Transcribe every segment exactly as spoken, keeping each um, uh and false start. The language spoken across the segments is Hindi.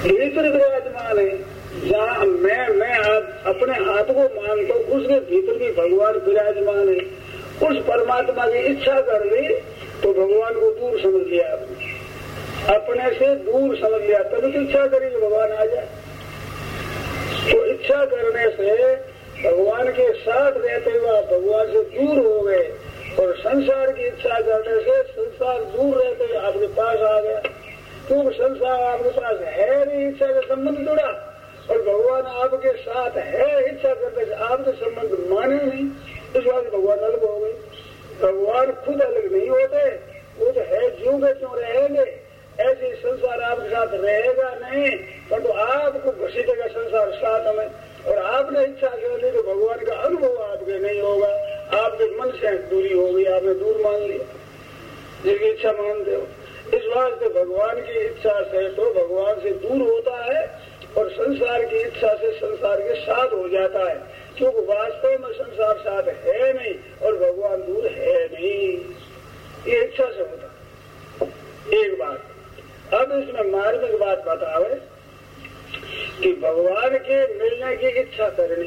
भीतर विराजमान है। जहाँ मैं मैं आप अपने हाथ को मानता हूँ, उसके भीतर भी भगवान विराजमान है। उस परमात्मा की इच्छा कर ली तो भगवान को दूर समझ लिया आपने, अपने से दूर समझ लिया, तभी तो इच्छा करी कि भगवान आ जाए। तो इच्छा करने से भगवान के साथ रहते हुए आप भगवान से दूर हो गए, और संसार की इच्छा करने से संसार दूर रहते हुए आपके पास आ गया। क्योंकि संसार आपके पास है नहीं, इच्छा का संबंध जुड़ा, और भगवान आपके साथ है, इच्छा करने से आपके संबंध माने नहीं, इस बात भगवान अलग हो गए। भगवान खुद अलग नहीं होते, वो तो है, ज्यों के त्यों रहेंगे। ऐसे संसार आपके साथ रहेगा नहीं, परंतु तो आपको घसीटेगा संसार साथ में, और आपने इच्छा कर ली तो भगवान का अनुभव आपके नहीं होगा, आपके मन से दूरी होगी, आपने दूर मान लिया जिसकी इच्छा मानते हो। इस वास्ते भगवान की इच्छा से तो भगवान से दूर होता है, और संसार की इच्छा से संसार के साथ हो जाता है, क्योंकि वास्तव में संसार साथ है नहीं और भगवान दूर है नहीं, ये इच्छा से होता। एक बात। अब इसमें मार्मिक बात बतावे कि भगवान के मिलने की इच्छा करनी,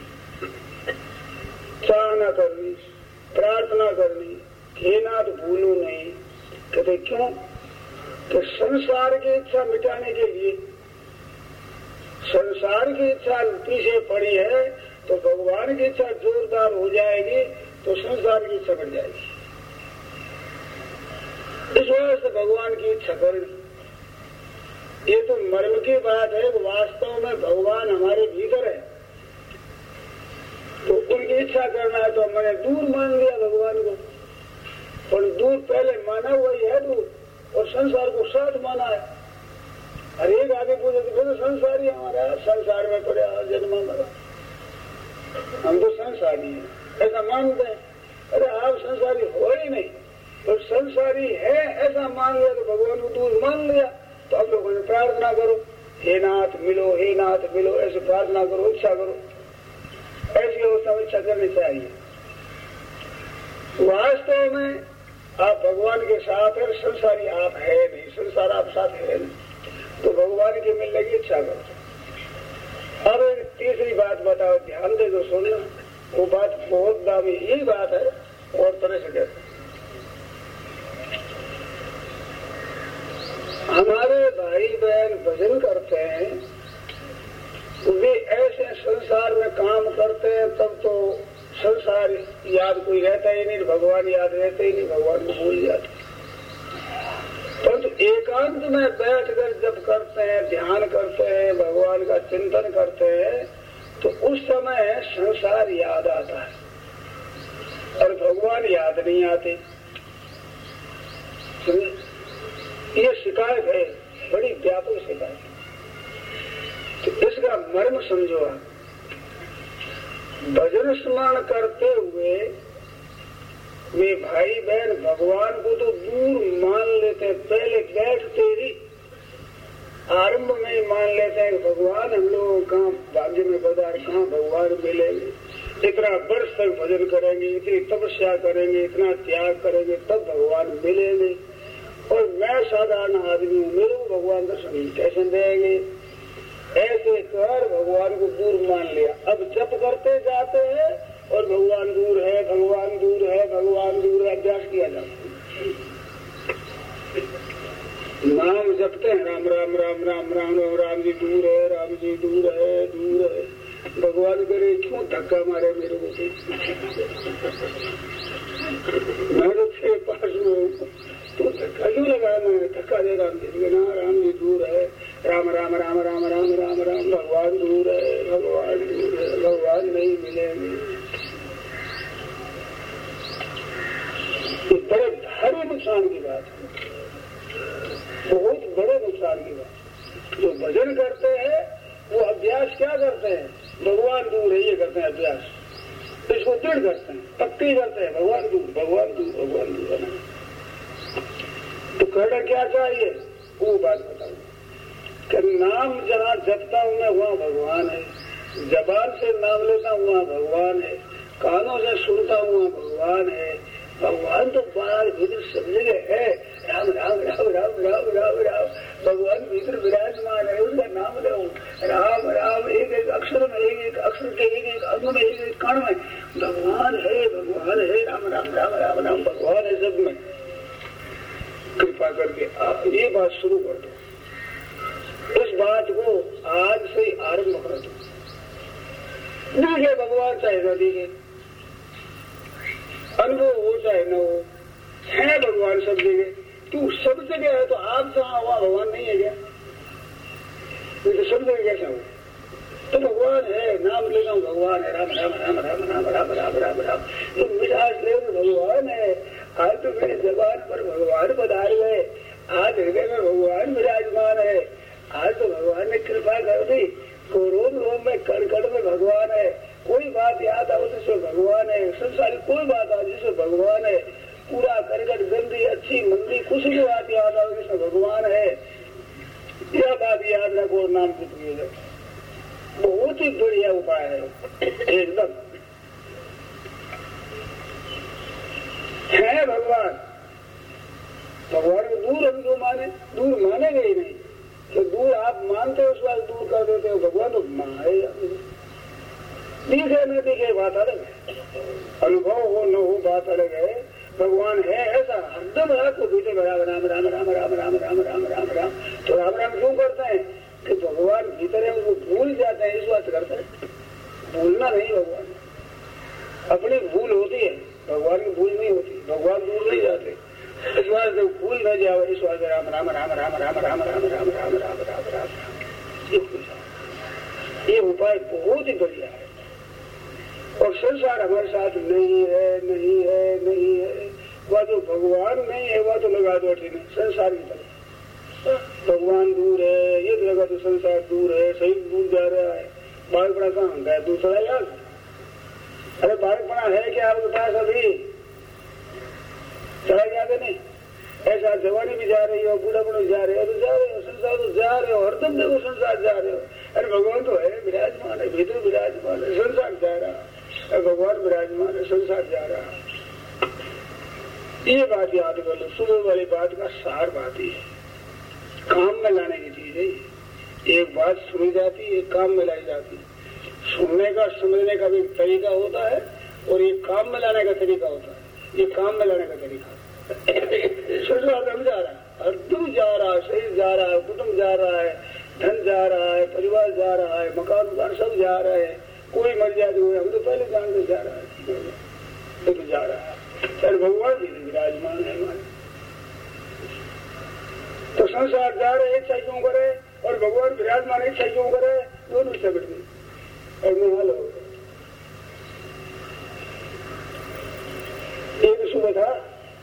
चाहना करनी, प्रार्थना करनी, खेना तो भूलो नहीं। कहते क्यों? तो संसार की इच्छा मिटाने के लिए, संसार की इच्छा पीछे पड़ी है तो भगवान की इच्छा जोरदार हो जाएगी तो संसार की इच्छा बढ़ जाएगी। इस वजह से भगवान की इच्छा करनी, ये तो मर्म की बात है। वास्तव में भगवान हमारे भीतर है, तो उनकी इच्छा करना है तो मैंने दूर मान लिया भगवान को, और दूर पहले माना हुआ ही है दूर, और संसार को साथ माना है। हर एक आगे पूछे तो फिर संसार ही हमारा, संसार में पड़े जन्म मरा, हम तो संसारी हैं ऐसा मानते हैं। अरे आप संसारी हो ही नहीं, तो संसारी है ऐसा मान लिया तो भगवान को दूर मान लिया। तो अब लोगों ने प्रार्थना करो, हे नाथ मिलो, हे नाथ मिलो, ऐसे प्रार्थना करो, इच्छा करो। ऐसी अवस्था में इच्छा करनी चाहिए। वास्तव में आप भगवान के साथ है, संसारी आप है नहीं, संसार आप साथ है नहीं, तो भगवान के मिलने की इच्छा करो। अब एक तीसरी बात बताओ, ध्यान दे दो, सुनना। वो बात बहुत दामी, यही बात है और तरह से कहते। हमारे भाई बहन भजन करते हैं, वे ऐसे संसार में काम करते हैं, तब तो संसार याद कोई रहता ही नहीं, भगवान याद रहते ही नहीं, भगवान को भूल जाते। परंतु तो एकांत में बैठकर जब करते हैं, ध्यान करते हैं, भगवान का चिंतन करते हैं, तो उस समय संसार याद आता है और भगवान याद नहीं आते। ये शिकायत है, बड़ी व्यापक शिकायत। तो इसका मर्म समझो आप। भजन स्मरण करते हुए वे भाई बहन भगवान को तो दूर मान लेते हैं, पहले बैठते ही आरंभ में ही मान लेते हैं कि भगवान हम लोग कहाँ भाग्य में बदार, कहाँ भगवान मिलेंगे। इतना वर्ष तक भजन करेंगे, इतनी तपस्या करेंगे, इतना त्याग करेंगे, तब भगवान मिलेंगे। और मैं साधारण आदमी हूँ, मेरे को भगवान दर्शन कैसे देंगे? ऐसे कर भगवान को दूर मान लिया। अब जप करते जाते हैं और भगवान दूर है, भगवान दूर है, भगवान दूर है, अभ्यास किया जाता है। नाम जपते हैं, राम राम राम राम राम राम, राम जी दूर है, राम जी दूर है, दूर है। भगवान करे क्यों धक्का मारे मेरे को? मैं तो छह पास में तो धक्का क्यों लगा? मैं धक्का दे राम जी ना, राम जी दूर है, राम राम राम राम राम राम राम, भगवान दूर है, भगवान दूर है, भगवान नहीं मिलेंगे। ये बड़े भारी नुकसान की बात है, बहुत बड़े नुकसान की बात। जो भजन करते हैं वो अभ्यास क्या करते हैं? भगवान दूर है ये करते हैं अभ्यास, इसको दृढ़ करते हैं, पक्की करते हैं, भगवान दूर, भगवान दूर, भगवान दूर। तो कहना क्या चाहिए? वो बात बताऊं कि नाम जहाँ जपता हूँ मैं वहाँ भगवान है, जबान से नाम लेता हूँ वहाँ भगवान है, कानों से सुनता हूँ वहाँ भगवान है। भगवान तो बाहर भीतर सब जगह है, राम राम राम राम राम राम राम, भगवान भीतर विराजमान है, उसका आकर के आप ये बात शुरू कर दो, इस बात को आज से ही आरंभ कर दो। दिखे भगवान चाहे न दिखे, अनुभव हो चाहे न हो, है भगवान सब जगह। तू सब जगह है तो आप जहां हुआ भगवान नहीं है क्या? तो सब जगह कैसा हो? तो भगवान है, नाम लेगा भगवान है, राम राम राम राम राम राम राम राम राम। तो मिठास ले भगवान है। आज तो मेरे जबान पर भगवान पधार गए, आज हृदय में भगवान विराजमान है। आज तो भगवान ने कृपा कर दी, को रोम रोम में कड़ कड़ में भगवान है। कोई बात याद आओ जिसमें भगवान है, संसारी कोई बात आओ जिसमें भगवान है। पूरा करकट गंदी अच्छी मंदी कुछ भी बात याद आओ जिसमें भगवान है, यह बात याद रखो और नाम की जाए। बहुत ही बढ़िया उपाय है एकदम। है भगवान, भगवान को दूर हम क्यों माने? दूर मानेंगे ही नहीं। तो दूर आप मानते हो उस बात दूर कर देते हो। भगवान तो माने दिखे न दिखे बात अलग है, अनुभव हो न हो बात अलग है। भगवान है ऐसा हरदम आपको बीते राम राम राम राम राम राम राम राम राम राम। तो राम राम क्यों करते हैं कि भगवान भीतर है, उसको भूल जाते हैं, इस बात करते हैं। भूलना नहीं, भगवान अपनी भूल होती है, भगवान की भूल नहीं होती। भगवान दूर नहीं जाते, इस बात से भूल न जाओ। इस बात राम राम राम राम राम राम राम राम राम राम राम राम। ये उपाय बहुत ही बढ़िया है। और संसार हमारे साथ नहीं है, नहीं है, नहीं है। वह जो भगवान नहीं है वह तो लगा दो ठीक नहीं, संसार की तरफ भगवान दूर है, ये लगा तो संसार दूर है, सही दूर जा रहा है। बालकपना कहाँ गया? दूसरा याद। अरे बालकपना है क्या आपके पास? अभी चला जाते नहीं। ऐसा जवानी भी जा रही हो, बूढ़ापन भी जा रहे हो, तो जा रहे हो, संसार तो जा रहे हो, हरदम देखो संसार जा रहे हो। अरे भगवान तो है, विराजमान है, भीतर विराजमान है, संसार जा रहा है। भगवान विराजमान है, संसार जा रहा है। ये बात याद कर लो। सुबह वाली बात का सार बात ही है, काम में लाने की चीज है। एक बात सुनी जाती है, एक काम में लाई जाती है। सुनने का समझने का भी तरीका होता है और ये काम में लाने का तरीका होता है। ये काम में लाने का तरीका संसार जा रहा है, हरदम जा रहा है, शरीर जा रहा है, कुटुंब जा रहा है, धन जा रहा है, परिवार जा रहा है, मकान उकान सब जा रहे हैं। कोई मर जाए तो हम तो पहले जानते जा रहा है, तो जा रहा है। सर भगवान जी विराजमान है हमारे। तो संसार जा रहे इच्छा क्यों करे और भगवान विराजमान इच्छा क्यों करे? दोनों इच्छा बढ़ गई और निहाल हो गए। एक सुबह था,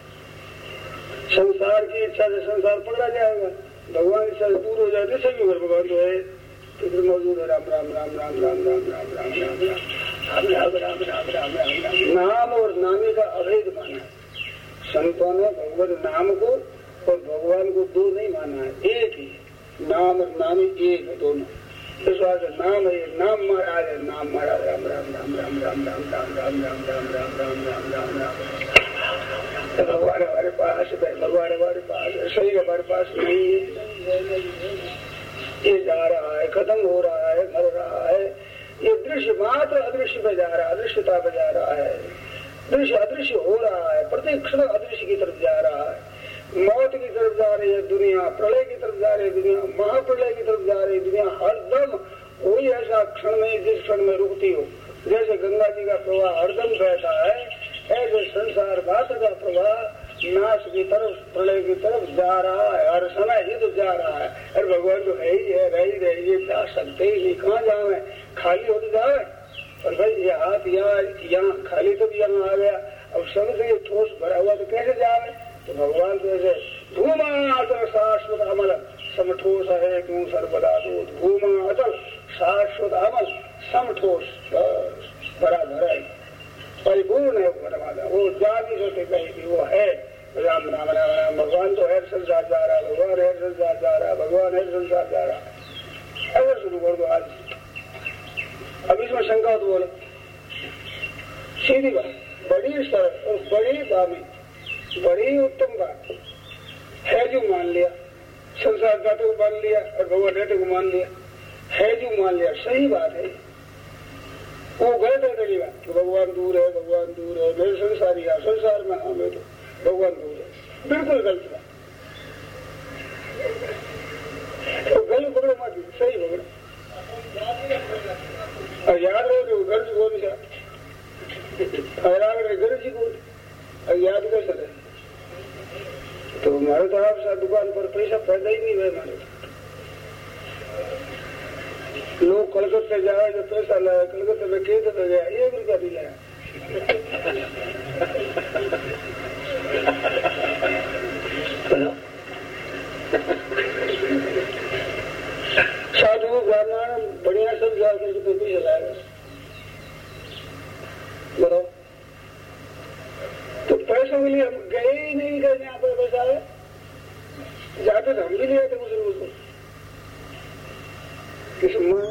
संसार की इच्छा से संसार पकड़ा जाएगा, भगवान इच्छा से दूर हो जाए तो सही होगा। भगवान जो है तो फिर मौजूद है। राम राम राम राम राम राम राम राम राम राम राम राम राम राम राम राम। नाम और नामी का अभेद माना है संतों ने। भगवत नाम को और भगवान को दो नहीं माना है, एक ही। नाम और नामी एक है दोनों। इस बात से नाम है, नाम महाराज है, नाम महाराज। राम राम राम राम राम राम राम राम राम राम राम राम राम राम राम। भगवान हमारे पास है, भगवान हमारे पास है, शरीर हमारे पास नहीं है। ये जा रहा है, खत्म हो रहा है, मर रहा है। ये दृश्य मात्र अदृश्य पे जा रहा है, अदृश्यता पे जा रहा है। दृश्य अदृश्य हो रहा है, प्रत्येक क्षण अदृश्य की तरफ जा रहा है। मौत की तरफ जा रही है दुनिया, प्रलय की तरफ जा रही है दुनिया, महाप्रलय की तरफ जा रही है दुनिया। हरदम कोई ऐसा क्षण नहीं जिस क्षण में रुकती हो। जैसे गंगा जी का प्रवाह हरदम बहता है, ऐसे संसार मात्र का प्रवाह नाश की तरफ, प्रलय की तरफ जा रहा है। हर समय ही तो जा रहा है। अरे भगवान तो है ही है, रह ही रही, जा सकते ही नहीं। कहाँ जावे? खाली हो तो जावे। और भाई ये हाथ यहाँ यहाँ खाली तो भी यहाँ आ गया, अब सबसे ये ठोस भरा हुआ तो कैसे जावे? तो भगवान तो ऐसे धूमा अचल शाश्वत अमल समठोस है क्यों सर्वदा दो। धूमा अचल शाश्वत अमल समठोस, भरा भरा परिपूर्ण है परमात्मा। वो जा नहीं सकते कहीं भी, वो है। राम राम राम राम। भगवान तो है, संसार जा रहा है, भगवान है, संसार जा रहा है, भगवान है, संसार जा रहा है। ऐसा शुरू कर दो आज। अब इसमें शंका हो तो बोलो, सीधी बात, बड़ी सरल और बड़ी दामी, बड़ी उत्तम बात है। जो मान लिया संसार जाते को मान लिया और भगवान रहते को मान लिया, है जो मान लिया, सही बात है। वो गलत है तेरी बात कि भगवान दूर है, भगवान दूर है, मेरे संसारी है, संसार में हाँ मैं तो भगवान दूर है, बिल्कुल गलत बात। पैदा ही नहीं हुए हमारे। लोग कलकत्ते जाए जो पैसा लाया, कलकत्ते में कैसे तो गया, एक रुपया नहीं लाया। साधु ब्राह्मण बढ़िया सब जाकर के पैसे लाएगा, बताओ। तो पैसों के लिए हम गए ही नहीं, गए यहाँ पर पैसा है, जाते तो हम भी नहीं आते मुसलमान को। किस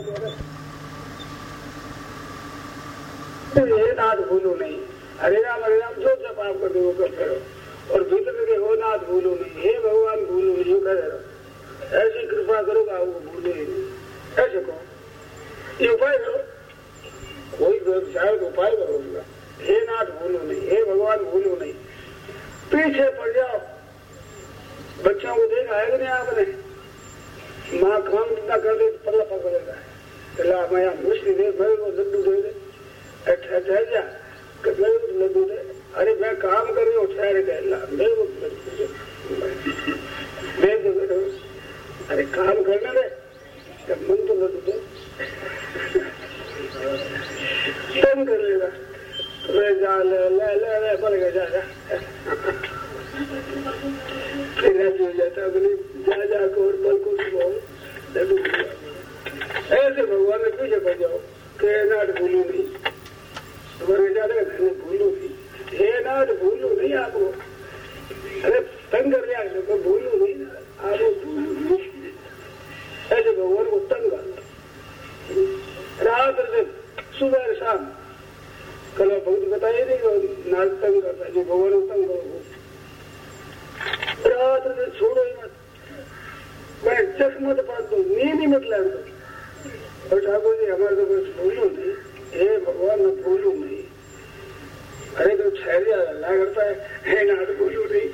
ये नाथ भूलो नहीं, हरे राम हरे राम जो जब आप करते वो करते रहो, और भीतर के हो नाथ भूलो नहीं, हे भगवान भूलो नहीं, यू कहते रहो। ऐसी कृपा करोगा वो भूलो ही नहीं, ऐसे कहो, ये उपाय करो, कोई व्यवसाय का उपाय करोगा। हे नाथ भूलो नहीं, हे भगवान भूलो नहीं, पीछे पड़ जाओ। बच्चों को देखा है कि नहीं आपने, माँ काम कितना कर दे पल्ला पकड़ लेता है, चला मैं यहाँ मुश्किल दे, मेरे को लड्डू दे दे, ठहर जा, मेरे को लड्डू दे। अरे मैं काम कर रही हूँ, ठहर गया, मेरे को लड्डू दे, मेरे को लड्डू। अरे काम करने दे, जब मन तो लड्डू दे, तंग कर लेगा, मैं जा ले ले ले ले बोल गया, जा जा फिर हो जाता है, जा जा को और बल को बोल लड्डू। ऐसे भगवान ने पीछे पड़ जाओ कि नाथ भूलू नहीं, तुम्हारे ज्यादा घर में भूलू नहीं, हे नाथ भूलू नहीं आपको। अरे तंग कर रहा है, भूलू नहीं आपको, भूलू नहीं। ऐसे भगवान को तंग रात से सुबह शाम कल भक्त बताइए नहीं कि नाथ तंग करता है, जो भगवान को तंग करो रात से छोड़ो ही मत, मैं चख मत पात दो, नींद ही मत ला दो। और ठाकुर जी हमारे तो बस भूलू नहीं, हे भगवान मैं भूलू नहीं। अरे तो ठहर अल्लाह करता है, हे नाथ भूलू नहीं।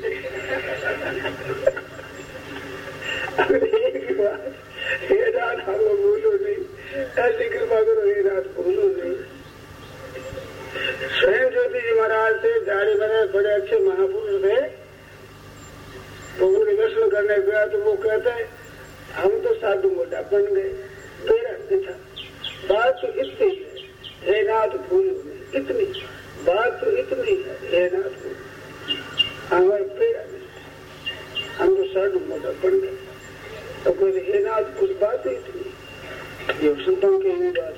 एक बात, हे नाथ हमको भूलू नहीं, ऐसी कृपा करो, हे नाथ भूलू नहीं। स्वयं ज्योति जी महाराज थे, दाढ़ी बने, बड़े अच्छे महापुरुष थे। तो उनके दर्शन करने गया तो वो कहते हैं हम तो साधु मोटा बन गए, तेरा अच्छा बात तो इतनी है, हे नाथ भूलो नहीं, इतनी बात तो इतनी है, हे नाथ भूलो हमारे पेड़ा नहीं, हम तो साधु मोटा बन गए। तो कहते हे नाथ कुछ बात है इतनी, ये संतों की ही बात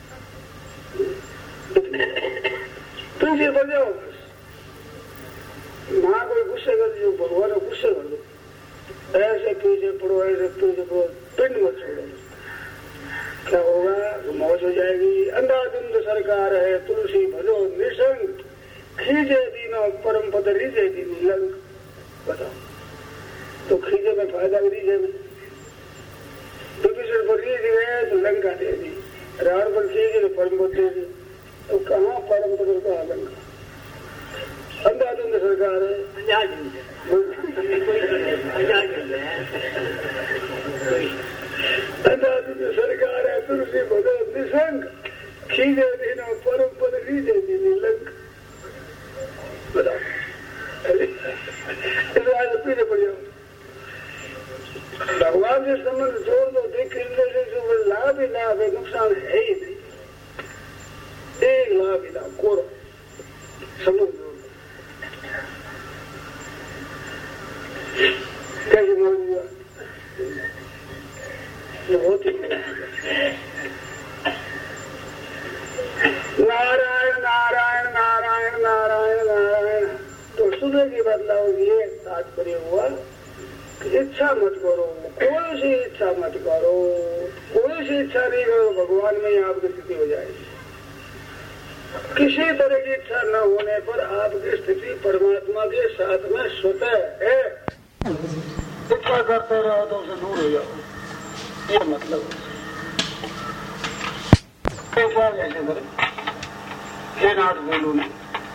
इतनी, तुझे बढ़ जाओ बस। माँ कोई गुस्से कर दो, भगवान को गुस्से कर दो, ऐसे पीछे पड़ो, ऐसे पीछे पड़ो, पिंड मत छोड़ो। क्या होगा? मौज हो जाएगी। अंधाधुंध सरकार है, तुलसी भजो निशंक, खींचे दीनो परम पद रीजे दीनी लंक। बताओ तो खींचे में फायदा, रीजे में विभीषण पर रीझ गए तो लंका दे दी, रावण पर खींचे तो परम पद दे दी, तो कहाँ परम पद कहाँ लंका? अंधाधुंध सरकार है, अंधाधुंध सरकार है, तुलसी भजो निशंक, खींचे दीनो परम पद रीजे दीनी लंक। बताओ पीछे पड़ जाओ। भगवान से संबंध जोड़ दो, देख से जो लाभ ही लाभ है, नुकसान है ही नहीं, एक लाभ ही लाभ कोरो संबंध जोड़ दो। कैसे बोल दिया ये बहुत ही नारायण नारायण नारायण नारायण नारायण। तो सुबह की बदलाव ये तात्पर्य हुआ कि इच्छा मत करो, कोई सी इच्छा मत करो, कोई सी इच्छा नहीं करो, भगवान में ही आपकी स्थिति हो जाएगी। किसी तरह की इच्छा न होने पर आपकी स्थिति परमात्मा के साथ में स्वतः है। इच्छा करते रहो तो उसे दूर हो जाओ, ये मतलब क्या कैसे करें? ये नाथ बोलू नहीं,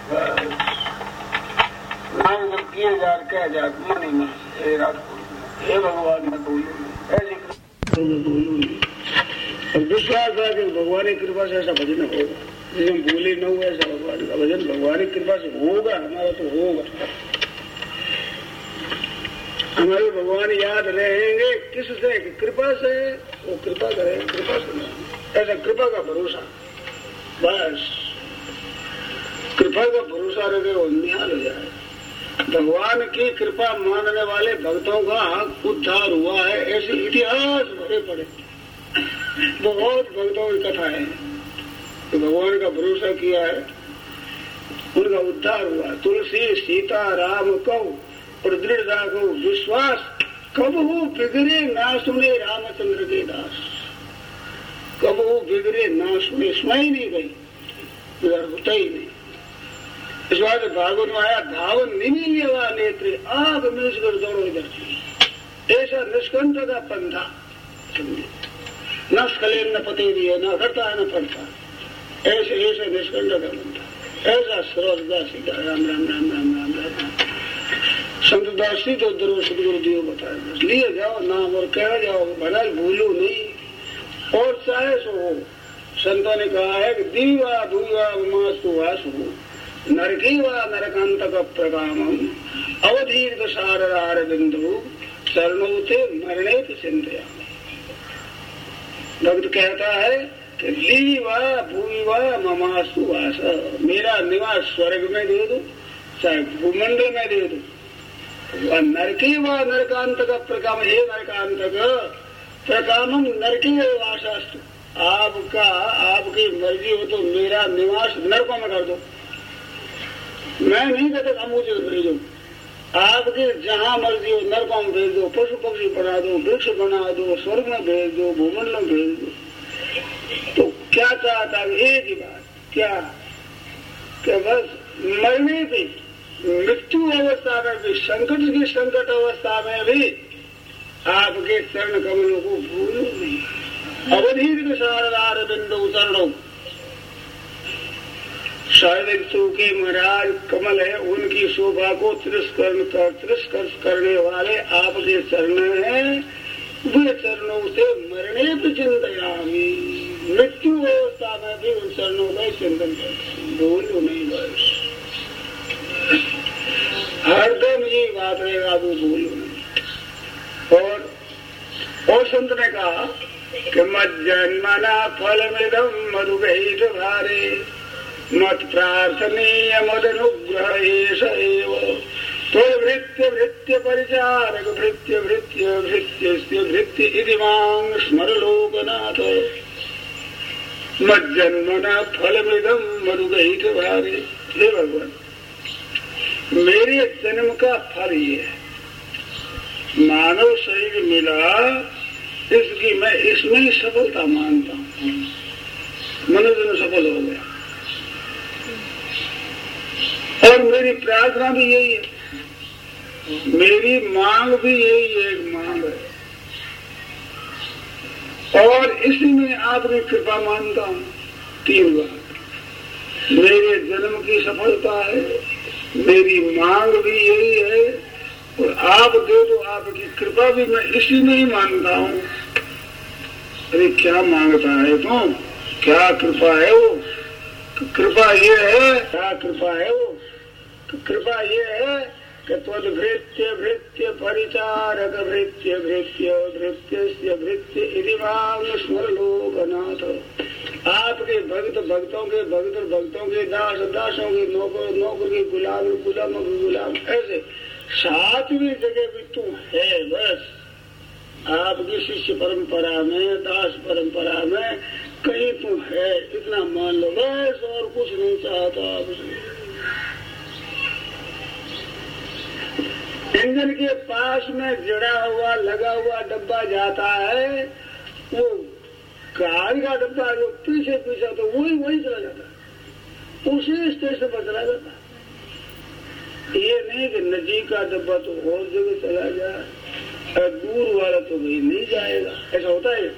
नाम जब किए जा कह जा मन ही मन, हे नाथ बोलू, हे भगवान मैं बोलू नहीं, ऐसी बोलू नहीं। और विश्वास है कि भगवान की कृपा से ऐसा भजन होगा, जिसे हम भूले न हुआ ऐसा भगवान का भजन भगवान की कृपा से होगा, हमारा तो होगा। हमारे भगवान याद रहेंगे किससे? कृपा से। वो कृपा करें, कृपा से, ऐसा कृपा का भरोसा, बस कृपा का भरोसा रखे वो निहाल हो जाए। भगवान की कृपा मानने वाले भक्तों का उद्धार हुआ है, ऐसे इतिहास भरे पड़े। बहुत भक्तों की कथा है तो भगवान का भरोसा किया है, उनका उद्धार हुआ। तुलसी सीता राम कहो और दृढ़ राखो विश्वास, कब हो बिगड़े ना सुने रामचंद्र के दास। कब हो बिगड़े ना सुने, सुना ही नहीं गई, उधर होता ही नहीं। इस बात भागवत में आया, धावन निमिल हुआ नेत्र आग मिलकर दौड़ो इधर। ऐसा निष्कंठ का पंथा, न स्खले न पते दिए, न करता है न पढ़ता, ऐसे ऐसे निष्कंठ का पंथा, ऐसा सरलता सीधा राम राम राम राम राम राम। संत दासी तो दरो सदगुरु देव बताए, बस लिए जाओ नाम और कह जाओ, भला भूलो नहीं और चाहे सो हो। संतों ने कहा है कि दीवा भूवा मास्तु वास हो, नरकी व नरकांतक प्रकामम अवधीर्घ सारार बिंदु शरणोते मरणे चिंतया। भक्त कहता है कि ली व भूवि व ममास्तु वास, मेरा निवास स्वर्ग में दे दो चाहे भूमंडल में दे दो। नरकी व नरकांतक प्रकाम, हे नरकांतक प्रकामम नरकी वासास्तु, आपका आपकी मर्जी हो तो मेरा निवास नरकों में कर दो। मैं नहीं कहता हम मुझे भेजो, आपके जहां मर्जी हो नरकों में भेज दो, पशु पक्षी बना दो, वृक्ष बना दो, स्वर्ग में भेज दो, भूमंडल में भेज दो। तो क्या चाहता है? एक ही बात, क्या कि बस मरने की मृत्यु अवस्था में भी, संकट की संकट अवस्था में भी आपके चरण कमलों को भूलो नहीं। अवधीर्घ सारार बिंदु चरणों, शारीरिक सूखे महाराज कमल है, उनकी शोभा को तिरस्कार कर तिरस्कार करने वाले आपके चरण हैं, वे चरणों से मरने पर चिंतयामी, मृत्यु अवस्था में भी उन चरणों का चिंतन करते, भूलो नहीं बस। हरदम ये बात रहेगा, वो भूलो नहीं। और और संत ने कहा कि मज्जन्मना फल मृदम मधुगैत भारे, मत प्रार्थनीय मदनुग्रह एष एव, तो भृत्य भृत्य परिचारक भृत्य भृत्य भृत्य भृत्य इति मां स्मर लोकनाथ। मज्जन्मना फलमृदम मधुगैत भारे, हे भगवान मेरे जन्म का फल ये है, मानव शरीर मिला, इसकी मैं इसमें ही सफलता मानता हूँ। मनुष्य सफल हो गया और मेरी प्रार्थना भी यही है, मेरी मांग भी यही एक मांग है, और इसी में आपकी कृपा मानता हूँ। तीन बार मेरे जन्म की सफलता है, मेरी मांग भी यही है, और आप दे दो आपकी कृपा भी मैं इसी में ही मानता हूँ। अरे क्या मांगता है तुम, क्या कृपा है वो? कृपा ये है, क्या कृपा है वो? कृपा ये है कि त्वद भृत्य भृत्य परिचारक भृत्य भृत्य भृत्य भृत्य इति मां स्मर लोकनाथ। आपके भक्त भक्तों के भक्त भक्तों के दास दासों के नौकर नौकर के गुलाम गुलाम गुलाम, ऐसे सातवीं जगह भी तू है। बस आपकी शिष्य परंपरा में, दास परंपरा में कहीं तू है, इतना मान लो बस, और कुछ नहीं चाहता आपसे। इंजन के पास में जड़ा हुआ लगा हुआ डब्बा जाता है, वो गाड़ी का डब्बा जो पीछे पीछे तो वही वही चला जाता है, उसी स्टेशन पर चला जाता है। ये नहीं कि नजीक का डब्बा तो और जगह चला जाए, और दूर वाला तो कहीं नहीं जाएगा, ऐसा होता है।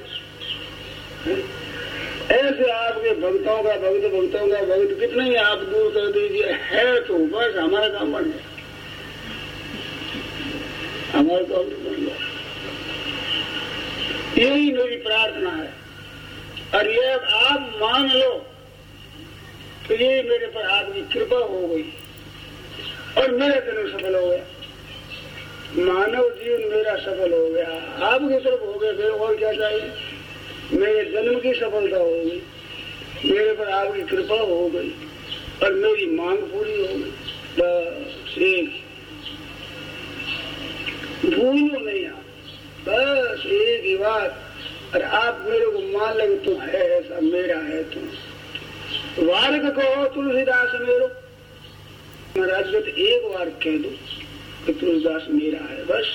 ऐसे आपके भक्तों का भक्त भक्तों का भक्त कितना ही आप दूर कर दीजिए, है तो बस हमारा काम बन गया, हमारा काम बन गया। यही मेरी प्रार्थना है, और ये आप मान लो तो ये मेरे पर आपकी कृपा हो गई और मेरा जन्म सफल हो गया। मानव जीवन मेरा सफल हो गया, आपकी तरफ हो गया, फिर और क्या चाहिए? मेरे जन्म की सफलता हो गई, मेरे पर आपकी कृपा हो गई और मेरी मांग पूरी हो गई। बस एक भूलो नहीं आप, बस एक ही बात। और आप मेरे को मान लगे तुम है ऐसा, मेरा है तुम। वार्ग कहो तुलसीदास मेरो, महाराज को तो एक बार कह दो कि तुलसीदास मेरा है, बस।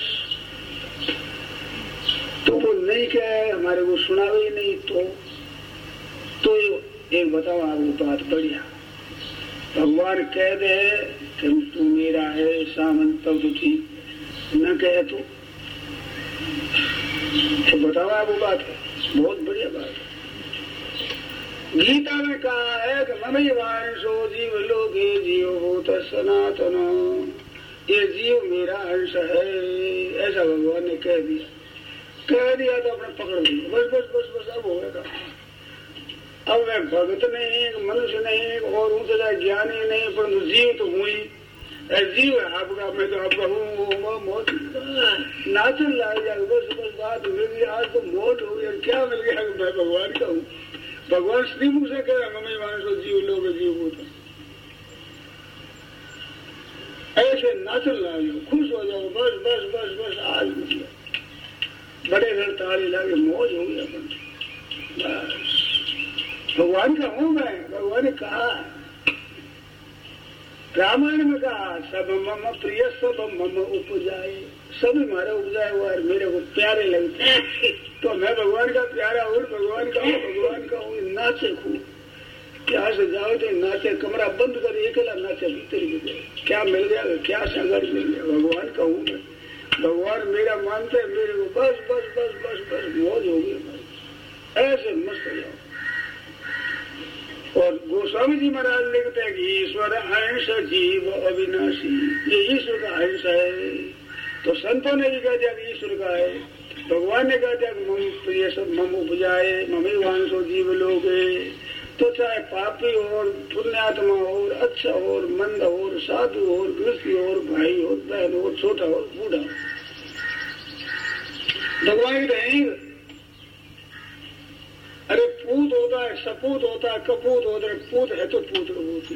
तो वो नहीं कहे, हमारे को सुनावे ही नहीं, तो तो एक बताओ आपको बात बढ़िया। भगवान कह दे कि तू मेरा है सामन, तब तो ठीक, न कहे तो तो बताओ आपको बात है, बहुत बढ़िया बात है। गीता में कहा है कि ममई वांशो जीव लोके जीव भूत सनातन, ये जीव मेरा अंश है, ऐसा भगवान ने कह दिया। कह दिया तो अपने पकड़ दिया, बस बस बस बस अब होगा। अब मैं भगत नहीं, मनुष्य नहीं, और ऊंचे जाए ज्ञानी नहीं, परंतु जीव तो हूँ ही। जीव है आपका, मैं तो आपका हूँ। नाचन लाग जाए, बस बस बात मिल गई, आज तो मौत हो गई। क्या मिल गया? मैं भगवान का हूँ। भगवान श्रीमुख से कह रहा मम्मी मानसो जीव लोग जीव होता, ऐसे नाचन लाग जाओ, खुश हो जाओ, बस बस बस बस आज मिल गया। बड़े घर ताली लागे, मौज हो गया अपन। बस भगवान का हूँ मैं, भगवान ने कहा। रामायण में कहा सब मम प्रिय सब मम उपजाए, सभी हमारे उपजाए हुआ है, मेरे को प्यारे लगते हैं, तो मैं भगवान का प्यारा हूँ, भगवान का हूँ, भगवान का हूँ। नाचे खूब, क्या से जाओ तो नाचे, कमरा बंद कर अकेला नाचे, भीतर भीतर क्या मिल गया, क्या संघर्ष मिल गया। भगवान का हूँ मैं, भगवान मेरा मानते हैं, मेरे को बस बस बस बस बस मौज हो गई, ऐसे मस्त हो जाओ। और गोस्वामी जी महाराज लिखते हैं कि ईश्वर अंश जीव अविनाशी, ये ईश्वर का अंश है। तो संतों ने भी कह दिया कि ईश्वर का है, भगवान ने कह दिया कि मम प्रिय सब मम उपजाए, ममी वांशो जीव लोगे। तो चाहे पापी हो, पुण्यात्मा हो, अच्छा हो, मंद हो, साधु हो, गृहस्थी हो, भाई हो, बहन हो, छोटा हो, बूढ़ा हो, भगवान की रहेंगे। अरे पूत होता है, सपूत होता है, कपूत होता है, पूत है तो पुत्र होती।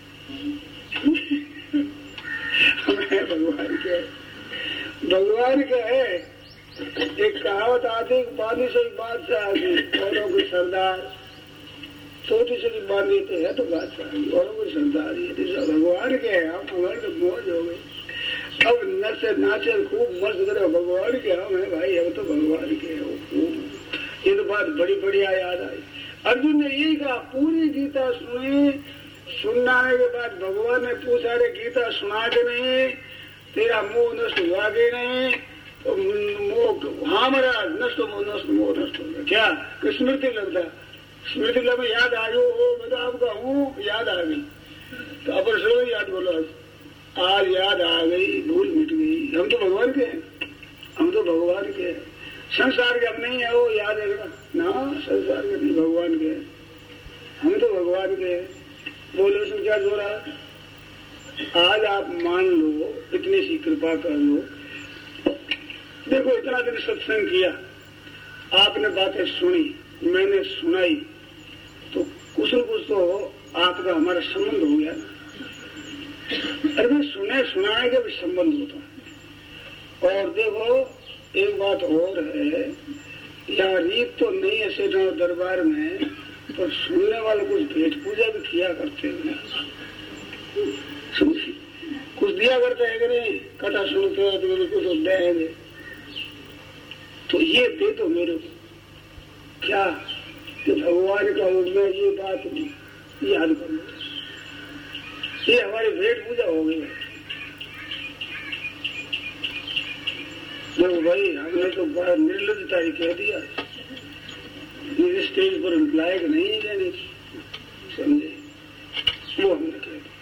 भगवान के भगवान के है। एक कहावत आती, बांधी से बादशाह आती, औरों को सरदार, छोटी छोटी बांधी तो है तो बादशाह, औरों को सरदार। ये भगवान के है, हम हमारे तो मौज हो गई। अब नचे नाचे खूब मस्त करे, भगवान के हम है भाई, हम तो भगवान के हो। ये तो बात बड़ी बढ़िया याद आई। अर्जुन ने यही कहा, पूरी गीता सुनी, सुनाने के बाद भगवान ने पूछा, रे गीता सुना के नहीं, तेरा मोह नष्ट हुआ के नहीं? तो मोह, हाँ महाराज नष्ट मोह नष्ट मोह नष्ट हो गया। क्या? कि स्मृति लगता, स्मृति लग में याद आ गई, हो मैं तो आपका हूँ, याद आ गई। तो अपर सो याद बोलो, आज याद आ गई, भूल मिट गई। हम तो भगवान के हैं, हम तो भगवान के हैं। संसार के हम नहीं है, वो याद है ना, संसार के नहीं, भगवान के हैं। हम तो भगवान के हैं। बोलो उसमें क्या जोर है? आज आप मान लो, इतनी सी कृपा कर लो। देखो इतना दिन सत्संग किया, आपने बातें सुनी, मैंने सुनाई, तो कुछ न कुछ तो आपका हमारा संबंध हो गया ना। अरे सुने सुनाए का भी संबंध होता है। और देखो एक बात और है, यहाँ रीत तो नहीं है सेठ दरबार में, पर सुनने वाले कुछ भेंट पूजा भी किया करते हैं, कुछ दिया करते हैं कि नहीं? कथा सुनते हो तो कुछ देंगे, तो ये दे दो मेरे को। क्या कि भगवान का मैं ये बात याद कर लो, ये हमारी भेंट पूजा हो गई। देखो भाई, हमने तो बड़ा निर्लजता ही कह दिया, इस स्टेज पर लायक नहीं है, समझे? वो हमने कह दिया।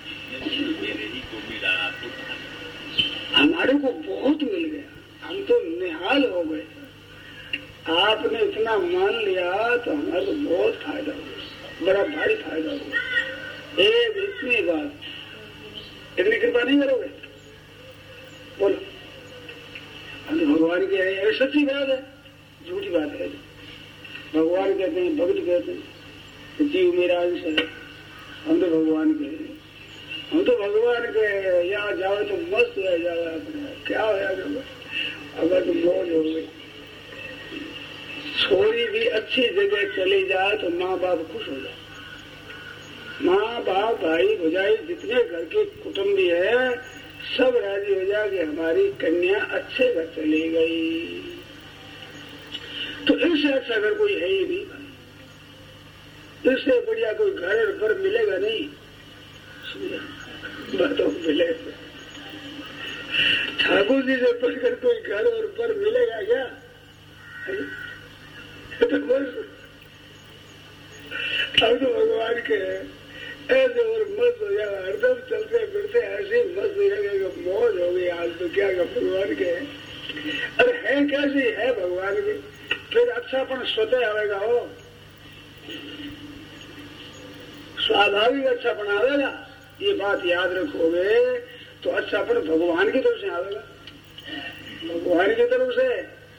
हमारे को बहुत मिल गया, हम तो निहाल हो गए। आपने इतना मान लिया तो हमारा तो बहुत फायदा हुआ, बड़ा भारी फायदा हुआ। एक इतनी बात, इतनी कृपा नहीं करोगे? बोलो भगवान के है, सच्ची बात है, झूठी बात है। भगवान कहते हैं, भक्त कहते हैं जीव मेरा अंश है, हम तो भगवान के हैं, हम तो भगवान के यहाँ जाओ तो मस्त रह जाओ अपने, क्या होया अगर तुम मौज हो गई। छोरी भी अच्छी जगह चली जाए तो माँ बाप खुश हो जाए, माँ बाप भाई भुजाई जितने घर के कुटुंबी है सब राजी हो जाए कि हमारी कन्या अच्छे घर चली गई। तो इससे अच्छा अगर कोई है ही नहीं, इससे बढ़िया कोई घर पर मिलेगा नहीं, बातों मिलेगा। ठाकुर जी से पढ़कर कोई घर और पर मिलेगा क्या? तो बस अब तो भगवान के ऐसे और मस्त हो जाएगा, हरदम चलते फिरते ऐसे मस्त हो जाएगा, मौज हो गई आज तो क्या भगवान के। अरे है कैसी है भगवान की, फिर अच्छापन स्वतः आवेगा, हो स्वाभाविक अच्छापन आवेगा। ये बात याद रखोगे तो अच्छापन भगवान की तरफ से आवेगा, भगवान की तरफ से।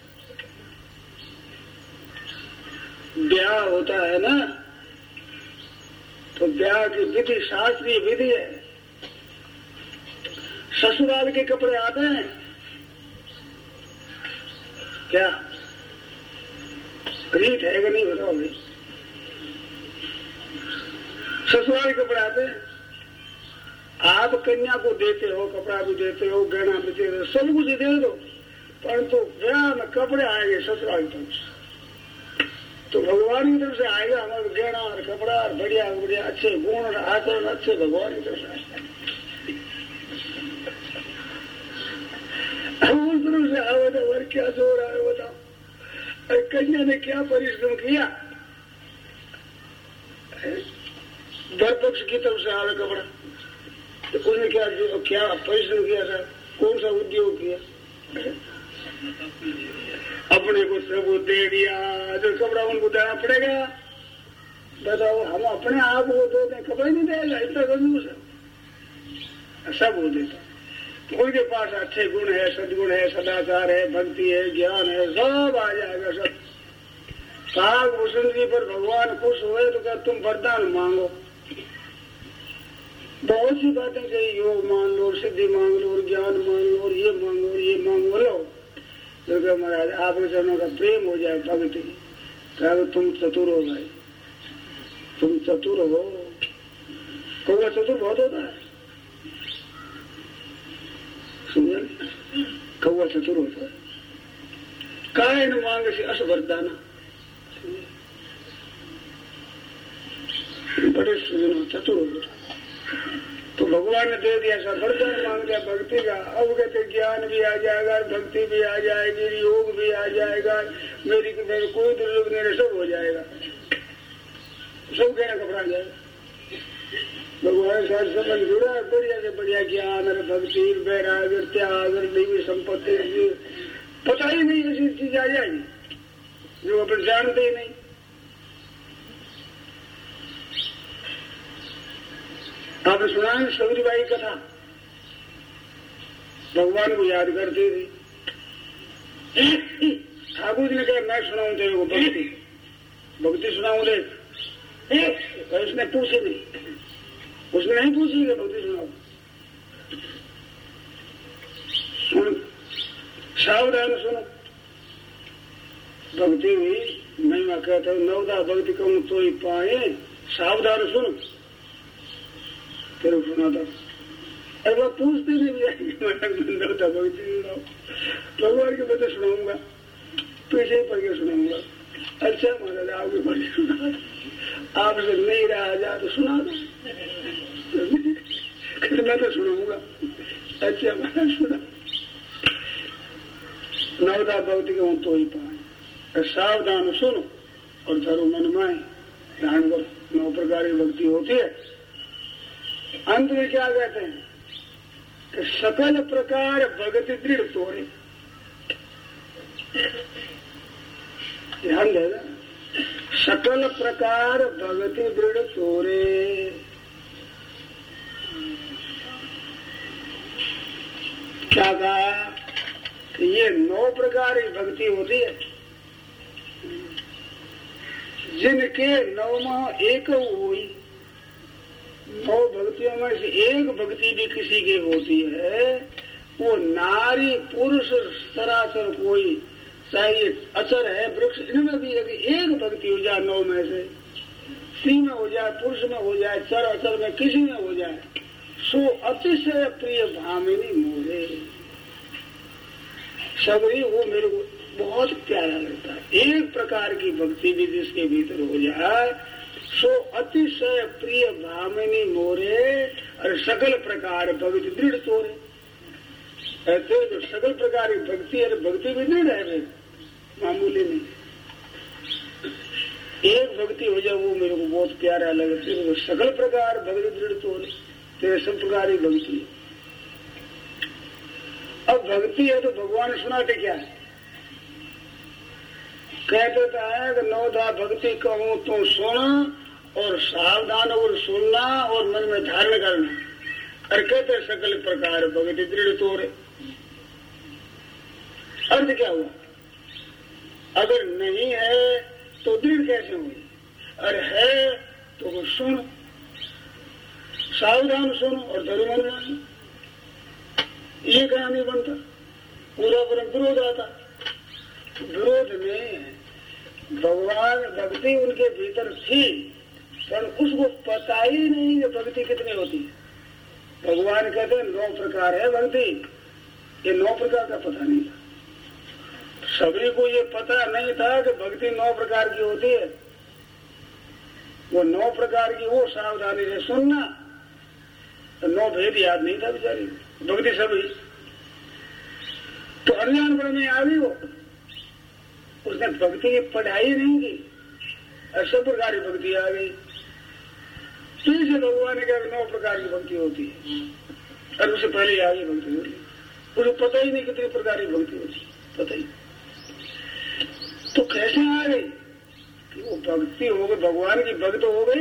ब्याह होता है ना, तो ब्याह की विधि शास्त्रीय विधि है। ससुराल के कपड़े आते हैं क्या? रीत है कि नहीं बताओ भाई? ससुराल के कपड़े आते हैं, आप कन्या को देते हो, कपड़ा भी देते हो, गहना भी देते हो, सब कुछ दे दो, परंतु तो ब्याह में कपड़े आएंगे ससुराल की तरफ से, तो भगवान की तरफ से आएगा हमारे गहना और कपड़ा और बढ़िया बढ़िया अच्छे गुण और आचरण अच्छे भगवान की तरफ से आएगा। उस तरफ से आवे तो और क्या जोर आए बताओ? कन्या ने क्या परिश्रम किया? वर पक्ष की तरफ से आवे कपड़ा, तो उसने क्या क्या परिश्रम किया था? कौन सा उद्योग किया? अपने को सब दे दिया, जो कपड़ा उनको देना पड़ेगा। बताओ, हम अपने आप को दो दें, कपड़ा नहीं देगा, इतना कंजूस है, सब वो देता। तो उनके पास अच्छे गुण है, सदगुण है, सदाचार है, भक्ति है, ज्ञान है, सब आ जाएगा सब। काग भूषण जी पर भगवान खुश हुए तो क्या तुम वरदान मांगो, बहुत सी बातें कही, योग मांग लो, सिद्धि मांग लो, ज्ञान मांग लो, ये मांगो ये मांगो लो, तो क्या महाराज आपके चरणों का प्रेम हो जाए, भक्ति। क्या तुम चतुर हो भाई, तुम चतुर हो। कौवा चतुर बहुत होता है, सुन, कौवा चतुर होता है। काय न मांग से अस वरदाना, बड़े सुजन चतुर हो। तो भगवान ने दे दिया सब वरदान मांग लिया भक्ति का। अब कहते ज्ञान भी आ जाएगा, भक्ति भी आ जाएगी, योग भी आ जाएगा, मेरी मेरे कोई दुर्योग नहीं, सब हो जाएगा, सब कहना घबरा जाएगा। भगवान के साथ संबंध जुड़ा है, बढ़िया से बढ़िया ज्ञान और भक्ति, वैराग्य, त्याग, देवी संपत्ति, पता ही नहीं ऐसी चीज आ जाएगी जो अपन जानते ही नहीं। आपने सुना है सबरीबाई कथा, भगवान को याद करते थे। ठाकुर जी ने कहा मैं सुनाऊं तेरे को भक्ति, भक्ति सुनाऊं देख। उसने पूछी नहीं, उसने नहीं पूछी कि भक्ति सुनाओ। सुन, सावधान सुनो, भक्ति हुई महिमा कहता हूँ, नवदा भक्ति कहूँ तो ही पाए, सावधान सुनो। फिर सुनाता, अरे वह पूछते नहीं नवदा भक्ति भगवान के बता सुनाऊंगा, पीछे पढ़ के सुनाऊंगा। अच्छा महाराज आपके पढ़ के सुना, आपसे नहीं रहा जा तो सुना दो, मैं तो सुनाऊंगा। अच्छा महाराज सुना, नवदा भक्ति कहूँ तो ही पाए, सावधान सुनो और धरो मन माए, ध्यान करो। नौ प्रकार की भक्ति होती है। अंत में क्या कहते हैं कि सकल प्रकार भक्ति दृढ़ तोरे, ध्यान देना, सकल प्रकार भक्ति दृढ़ तोरे। क्या कहा? कि ये नौ प्रकार की भक्ति होती है, जिनके नवमा एक हुई। नौ भक्तियों में से एक भक्ति भी किसी की होती है, वो नारी पुरुष सरासर कोई, चाहे अचर है वृक्ष, इनमें भी यदि एक भक्ति हो जाए नौ में से, स्त्री में हो जाए, पुरुष में हो जाए, चर अचर में किसी में हो जाए, सो अतिशय प्रिय भामिनी मोरे। सबरी वो मेरे को बहुत प्यारा लगता है। एक प्रकार की भक्ति भी जिसके भीतर हो जाए, सो अतिशय प्रिय भामिनी मोरे, और सकल प्रकार भक्ति दृढ़ तोरे। ऐसे जो सकल प्रकार की भक्ति है, भक्ति भी दृढ़ है, मामूली नहीं। एक भक्ति हो जाए वो मेरे को बहुत प्यारा लगती है, सकल प्रकार भक्ति दृढ़ तोरे, तेरे सब प्रकार की भक्ति। अब भक्ति है तो भगवान सुनाते क्या है, कहते तो है कि नौधा भक्ति कहूं तो सुन, और सावधान और सुनना और मन में धारण करना, और कहते सकल प्रकार भक्ति दृढ़ तोरे। अर्थ क्या हुआ, अगर नहीं है तो दृढ़ कैसे हुई, और है तो वो सुन, सावधान सुन और धर्म मन, ये कहां नहीं बनता, पूरा पूरा विरोध आता। विरोध में भगवान भक्ति उनके भीतर थी, पर उसको पता ही नहीं कि भक्ति कितनी होती है। भगवान कहते हैं नौ प्रकार है भक्ति, ये नौ प्रकार का पता नहीं था। सभी को ये पता नहीं था कि भक्ति नौ प्रकार की होती है। वो नौ प्रकार की वो सावधानी से सुनना, तो नौ भेद याद नहीं था बेचारी भक्ति सभी, तो अज्ञानपन में आ गई वो, उसने भक्ति की पढ़ाई नहीं की, और सब प्रकार की भक्ति आ गई। तीसरे भगवान ने कहा नौ प्रकार की भक्ति होती है, और उससे पहले आ गई भक्ति होती, उसे पता ही नहीं कितनी प्रकार की भक्ति होती, पता ही। तो कैसे आ गई कि वो भक्ति हो गई, भगवान की भक्त हो गई।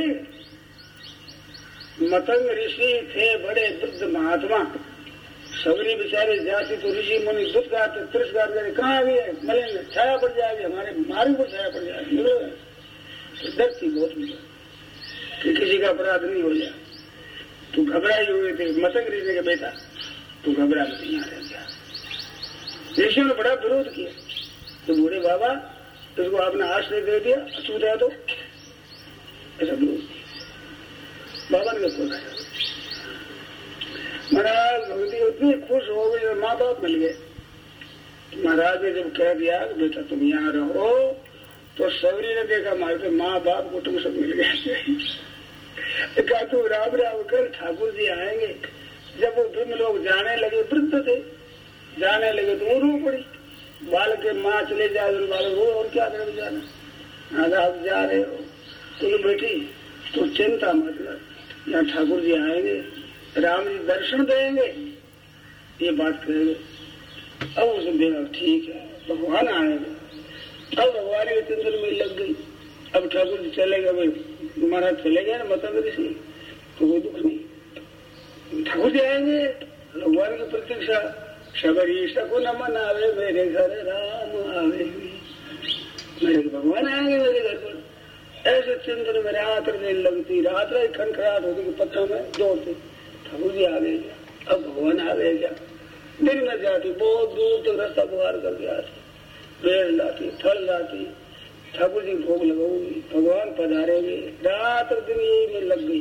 मतंग ऋषि थे बड़े वृद्ध महात्मा, सबरी बेचारे जाति तो ऋषि मुनि दुख गाते तिरस्कार करे, कहाँ आ गए मलेंगे, छाया पड़ जाएगी हमारे, मार्ग पर छाया पड़ जाएगी। तो डर थी बहुत कि किसी का अपराध नहीं हो जाए। तू घबराई हुए थे, मतंग ऋषि के बेटा तू घबरा नहीं, यहाँ रह गया। ऋषियों ने बड़ा विरोध किया, तो बूढ़े बाबा इसको आपने आश्रय दे दिया, अछूत है तो ऐसा विरोध किया। बाबा ने बोला महाराज भगवती इतनी खुश हो गई, माँ बाप मिल गए। महाराज ने जब कह दिया बेटा तुम यहाँ रहो, तो सबरी ने देखा मारे माँ बाप कुटुंब सब मिल गए। कहा तू राम राम कर, ठाकुर जी आएंगे। जब वो भीम लोग जाने लगे, वृद्ध थे, जाने लगे तो वो रो पड़ी। बालक के माँ चले जाए तो बालक रो, और क्या कर जाना, आज आप जा रहे हो तो बेटी तो चिंता मतलब यहाँ ठाकुर जी आएंगे, राम जी दर्शन देंगे, ये बात कहेंगे। अब उसने देखा ठीक है भगवान आएंगे। अब भगवान के चिंतन में लग गई। अब ठाकुर जी चले गए, भाई महाराज चले गए ना मतंग ऋषि, तो कोई दुख नहीं, ठाकुर जी आएंगे, भगवान की प्रतीक्षा। शबरी सको नमन आवे मेरे घर राम आवे, मेरे भगवान आएंगे मेरे घर पर। ऐसे चिंतन में रात नहीं लगती, रात रात खनखराट होती कि पत्थरों में जोड़ते, ठाकुर जी आ गए क्या, अब भगवान आ गए क्या। दिन में जाती, बहुत दूर तक रास्ता बुहार करके आती, पेड़ लाती, फल लाती, ठाकुर जी भोग लगाऊंगी, भगवान पधारेंगे। रात दिन यही में लग गई।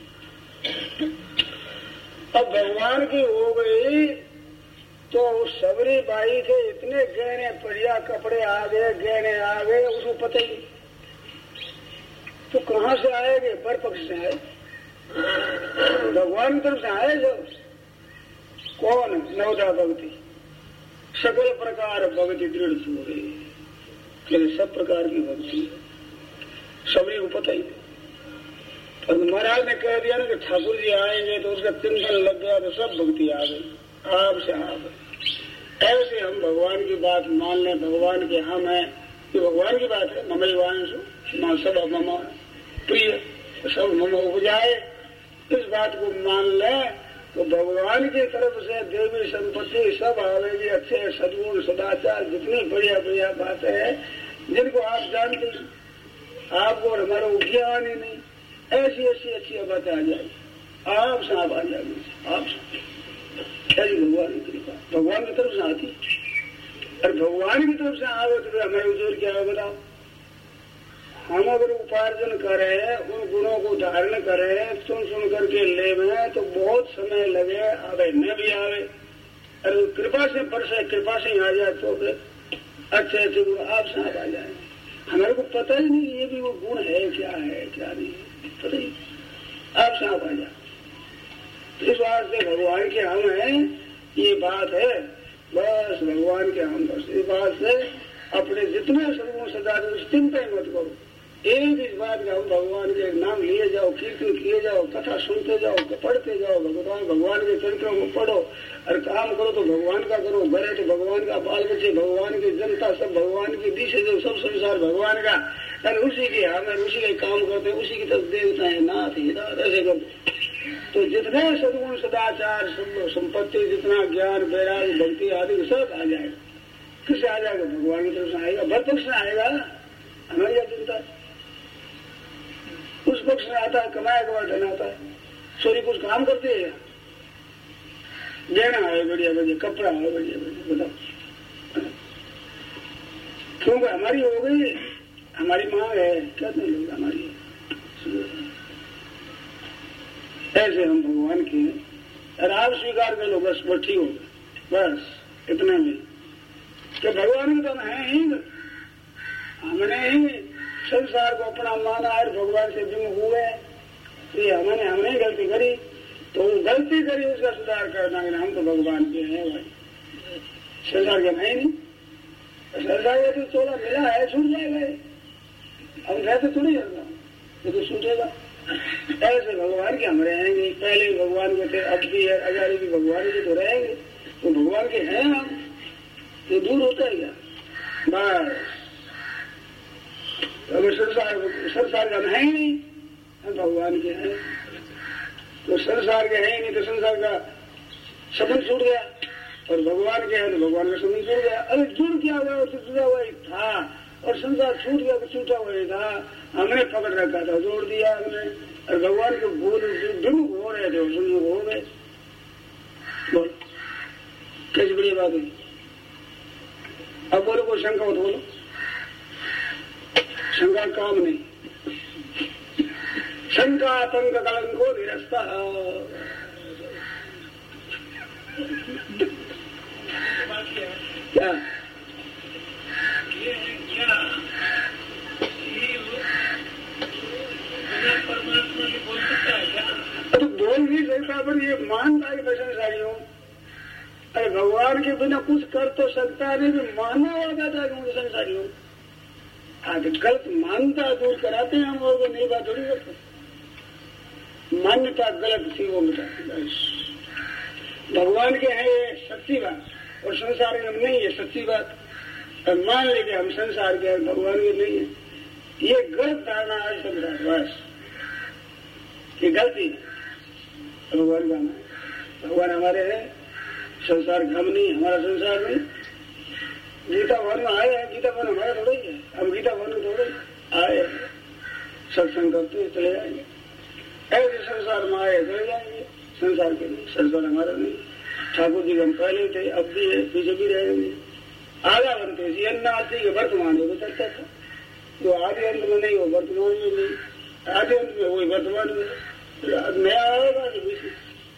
अब भगवान की हो गई तो सबरी बाई थे, इतने गहने बढ़िया कपड़े आ गए, गहने आ गए, उसको पता ही। तो कहाँ से आएंगे, पर पक्ष से आए, भगवान की तरफ से आए। जो कौन नवदा भक्ति, सकल प्रकार भक्ति दृढ़ सूरे, लेकिन सब प्रकार की भक्ति सबरी को पता ही। और महाराज ने कह दिया ना कि ठाकुर जी आएंगे, तो उसका चिंतन लग गया, तो सब भक्ति आ गई, आप से आ गई। ऐसे हम भगवान की बात मान लें, भगवान के हम हैं, ये भगवान की बात है। ममई वांशु मां सब मम प्रिय, सब मम उपजाए, इस बात को मान लें तो भगवान की तरफ से देवी संपत्ति सब आवेगी, अच्छे सद्गुण सदाचार जितनी बढ़िया बढ़िया बातें हैं जिनको आप जानते हैं, आपको और हमारा ज्ञान ही नहीं, ऐसी ऐसी अच्छी बातें आ जाएगी, आप साहब आ जाएगी, आप ऐसी भगवान की कृपा भगवान की तरफ से आती। और भगवान की तरफ से आवे तो हमारे उजूर क्या है बताओ। हम अगर उपार्जन करें, उन गुणों को धारण करें, सुन सुन करके ले में तो बहुत समय लगे, आवे न भी आवे, और कृपा से परसे कृपा से आ जाए तो फिर अच्छे अच्छे गुण आप साहब आ जाए। हमारे को पता ही नहीं ये भी वो गुण है, क्या है क्या नहीं है, पता ही आप साहब आ जाए। इस बात से भगवान के हम हैं, ये बात है, बस भगवान के हम, बस इस बात से अपने जितने सदगुण सदा चिंता ही मत करो। एक इस बात का हम भगवान के नाम लिए जाओ, कीर्तन किए जाओ, कथा सुनते जाओ, पढ़ते जाओ, भगवान भगवान के चरित्रों को पढ़ो, और काम करो तो भगवान का करो, घरे तो भगवान का, बाल बच्चे भगवान की, जनता सब भगवान की, दिशे जो सब संसार भगवान का, और उसी के हमें उसी के काम करते हैं, उसी की तरफ देवता है, नाथ हिदायत ऐसे करते। तो जितने सद्गुण सदाचार संपत्ति, जितना ज्ञान वैराग्य भक्ति आदि सब आ जाएगा। किससे आ जाएगा? भगवान की तरफ से आएगा, भर पक्ष से आएगा, हमें क्या चिंता। उस पक्ष में आता है, कमाया कमा धन आता है, सोरी कुछ काम करते हैं, गहना है बढ़िया बढ़िया, कपड़ा है बढ़िया बढ़िया, बताओ क्योंकि हमारी हो गई, हमारी मांग है, क्या लोग हमारी ऐसे हम भगवान के, और आप स्वीकार कर लो बस, वो ठीक होगा, बस इतना में कि भगवान के तो हम हैं ही, हमने ही संसार को अपना माना है, भगवान से विमुख हुए, तो ये हमने हमने गलती करी, तो गलती करी उसका सुधार करना, हम तो भगवान के हैं भाई, संसार के है नहीं, संसार का तो चोला मिला है, छूट जाएगा, हम रहते थोड़ी रहता, ये तो छूटेगा। ऐसे भगवान के हम रहेंगे, पहले भी भगवान के थे, अब भी है, अगाड़ी भी भगवान के तो रहेंगे, तो भगवान के हैं हम, तो दूर होता है क्या? बस अगर संसार संसार का है ही नहीं, हम भगवान के हैं, तो संसार के है ही नहीं, तो संसार का संबंध छूट गया, और भगवान के हैं तो भगवान का संबंध छूट गया। अरे जुड़ क्या हुआ, तो जुड़ा हुआ ही था, और संसार छूट गया तो छूटा हुआ ही था, हमने पकड़ रखा था, जोड़ दिया हमने, और भगवान के बोल विमुख हो रहे थे, विमुख हो गए। बोल कैसी बड़ी बात है। अब बोलो कोई शंका हो तो बोलो, शंका काम नहीं, शंका आतंक कलंको निरस्ता। क्या परमात्मा की बोल सकता है क्या? तो बोल नहीं सकता, पर ये मानता है संसारियों, अरे भगवान के बिना कुछ कर तो सकता नहीं, भी मानना होगा था कि संसारियों आज गलत मानता दूर कराते हैं हम, और नहीं बात थोड़ी करते, मान्यता गलत थी वो मिटाते। भगवान के हैं ये सच्ची बात, और संसार के हम नहीं है सच्ची बात, और मान लेंगे हम संसार के भगवान के नहीं है, ये गलत धारणा आज संसार, बस ये गलती है। भगवान का भगवान हमारे है, संसार का हम नहीं, हमारा संसार नहीं। गीता भवन में आए हैं, गीता भवन हमारा थोड़ा ही है, हम गीता भवन में थोड़े आए, सत्संग करते हैं चले जाएंगे, ऐसे संसार में आए चले जाएंगे, संसार के नहीं, संसार हमारा नहीं। ठाकुर जी हम पहले थे, अब भी है, पीछे भी रहेंगे, आगा बनते ये अन्नार्थी के वर्तमान में चलता था, जो आदि अंत में नहीं हो वर्तमान में नहीं, आदि अंत में वही वर्तमान में, नया आएगा तो बीच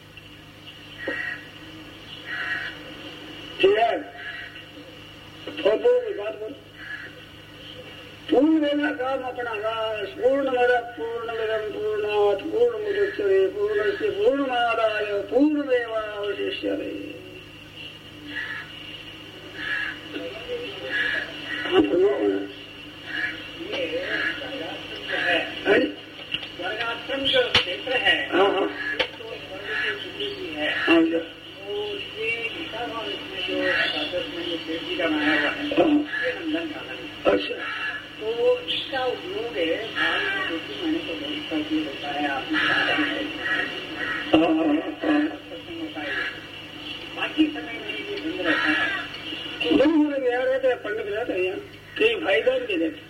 ठीक है। और तो बात बोल, पूर्ण वेला काम अपना रास, पूर्ण मद पूर्ण मिदम पूर्णात् पूर्ण मुदच्यते पूर्णस्य पूर्णमादाय पूर्णमेवावशिष्यते। हाँ फरमाओ। स्वर्गाश्रम जो क्षेत्र है, हाँ हाँ हाँ जो जी का बनाया हुआ है, नंदन का। अच्छा, तो इसका उपयोग है मैंने तो बहुत उपयोग होता है, आपने कई फायदा भी देते।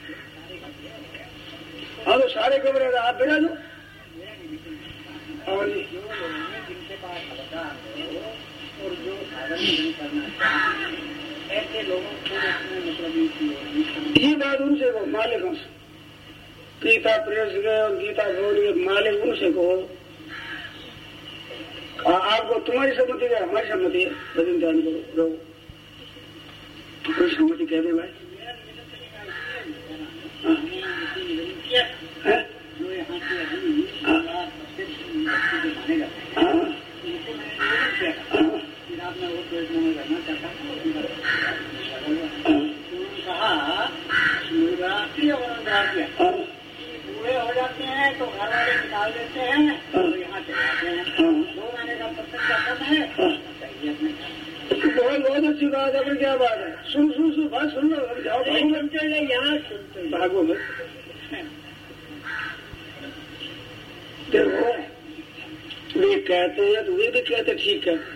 हाँ तो सारे कमरे आप बिना दो। और जिनके पास अवतार हो और जो साधन नहीं करना चाहते ऐसे लोगों को मतलब ये बात उनसे को मालिकों से गीता प्रेस गए और गीता बोल गए मालिक उनसे को आपको तुम्हारी सहमति है हमारी सहमति है भजन ध्यान करो रहो कोई सहमति कह दे भाई पूरे हो जाते हैं तो घर वाले निकाल देते हैं तो यहाँ चले जाते हैं दो महीने का प्रत्यक्ष का है बहुत बहुत अच्छी बात है अपनी क्या बात है सुन सुन सुन बात सुन लो हम जाओ सुनते हैं यहाँ सुनते भागो में देखो वे कहते हैं तो वे भी कहते ठीक है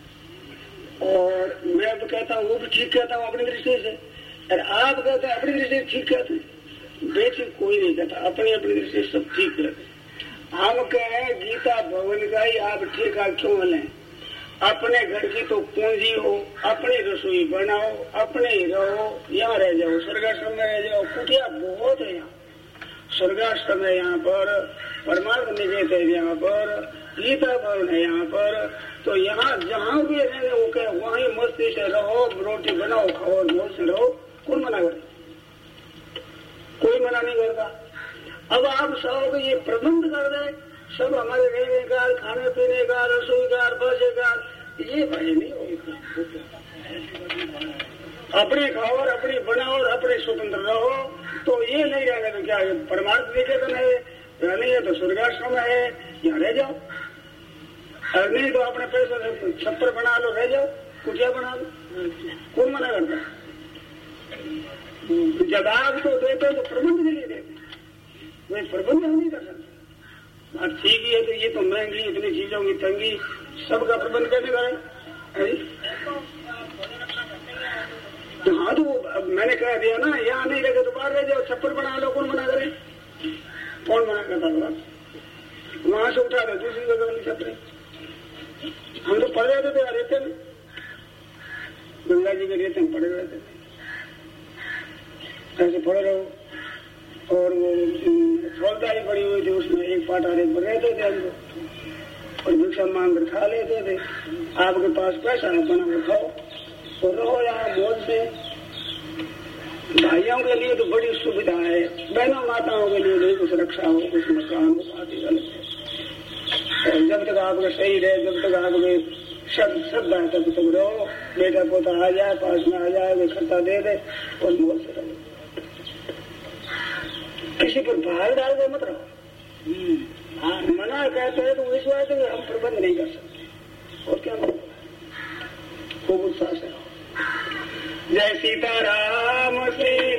और मैं भी कहता हूँ वो भी ठीक कहता हूँ अपनी दृष्टि से और आप कहते हैं अपनी दृष्टि से ठीक कहते हैं बेसिक कोई नहीं कहता अपनी अपनी दृष्टि से सब ठीक कहते हम कहें गीता भवन का ही आप ठेका क्यों लें अपने घर की तो पूंजी हो अपनी रसोई बनाओ अपने ही रहो यहाँ रह जाओ स्वर्गाश्रम में रह जाओ कुटिया बहुत है यहाँ स्वर्गाश्रम है यहाँ पर परमार्थ निकेत है यहाँ पर गीता भवन है यहाँ पर तो यहाँ जहाँ भी रहने वो कहे वहीं मस्ती से रहो रोटी बनाओ खाओ मौज से रहो कौन मना करे कोई मना नहीं करता अब आप सब ये प्रबंध कर दे सब हमारे रहने का खाने पीने का रसोई का बसे का ये भाई नहीं होगा अपने खाओ और अपनी बनाओ और अपने स्वतंत्र रहो तो ये नहीं रहने तो क्या परमार्थ निकेतन है रहने है तो स्वर्गाश्रम है यहाँ रह जाओ और नहीं तो अपने पैसे से छप्पर बना लो रह जाओ कुटिया बना लो कौन मना करता जवाब तो देते तो प्रबंध के लिए देते वे प्रबंध हम नहीं कर सकते बात ठीक ही है तो ये तो महंगी इतनी चीजों की तंगी सबका प्रबंध करने का है तो हाँ तो मैंने कह दिया ना यहाँ नहीं रहे तो बाहर रह जाओ छप्पर बना लो कौन मना करे कौन मना करता होगा वहां से उठा रहे दूसरी जगह नहीं छपरे हम तो पढ़ रहे थे रहते में गंगा जी के रेते में पढ़े रहते थे ऐसे पढ़ रहो और वो फौजदारी पड़ी हुई थी उसमें एक पाटा रेत पर रहते थे हमको और भिक्षा मांग कर खा लेते थे आपके पास पैसा है बना कर खाओ और रहो यहाँ मौज से भाइयों के लिए तो बड़ी सुविधा है बहनों माताओं के लिए नहीं कुछ रक्षा हो कुछ मकान हो बात गलत है और जब तक आपका सही रहे जब तक आपके सब श्रद्धा है तब तक रहो बेटा पोता आ जाए पास में आ जाए वे खर्चा दे दे और मौज से रहो किसी पर भार डाल के मत रहो हाँ मना कहते हैं तो इस बात है हम प्रबंध नहीं कर सकते और क्या खूब उत्साह से रहो जय सीताराम श्री